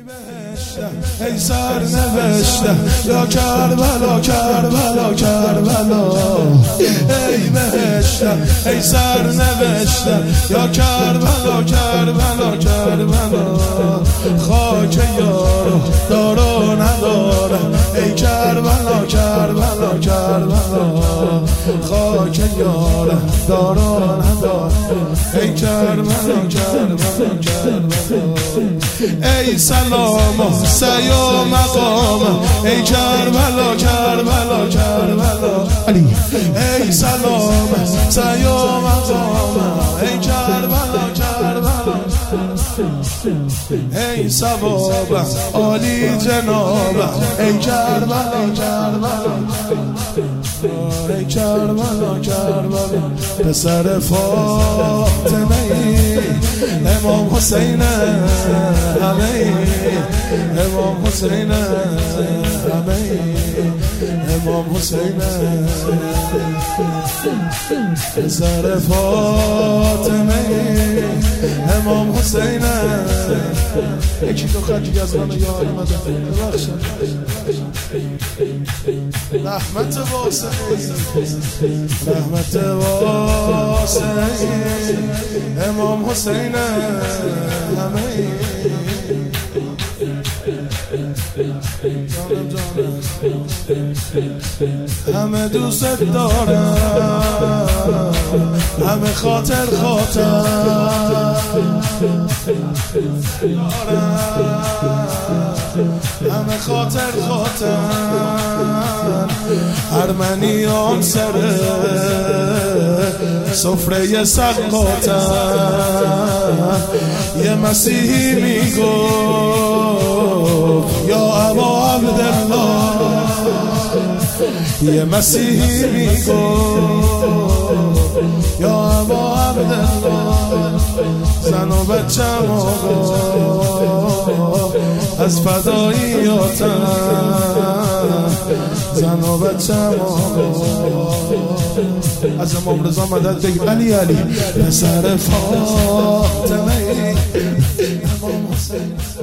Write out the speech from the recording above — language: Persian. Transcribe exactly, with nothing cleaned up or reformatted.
بهشتم ای سر نوشتم یا کربلا کربلا کربلا ای بهشتم ای سر نوشتم یا کربلا کربلا کربلا خاک یارو دارو ندارم ای کربلا کربلا کربلا خاک یارو دارو ندارم ای کربلا کربلا کربلا ای سلام و سعی و مقام ای کربلا کربلا کربلا ای سلام سعی و مقام ای کربلا کربلا ای ثواب عالی جناب ای کربلا کربلا ای کربلا کربلا پسر فاطمه ای امام حسین همه امام حسین همه امام حسین پسر فاطمه امام حسین یکی دو خط دیگه از من یاد اومده ببخشید رحمت واسعی رحمت واسعی امام حسین همه همه دوست دارم همه خاطر خاطر همه خاطر خاطر ارمنیان سر سفره سقاطن یه مسیحی میگو یا ابا عبدالله یه مسیحی میگو یا ابا عبدالله زن و بچم آقا از فداییاتم زن و بچم آقا از امام رضا مدد بگیر علی علی پسر فاطمه امام حسین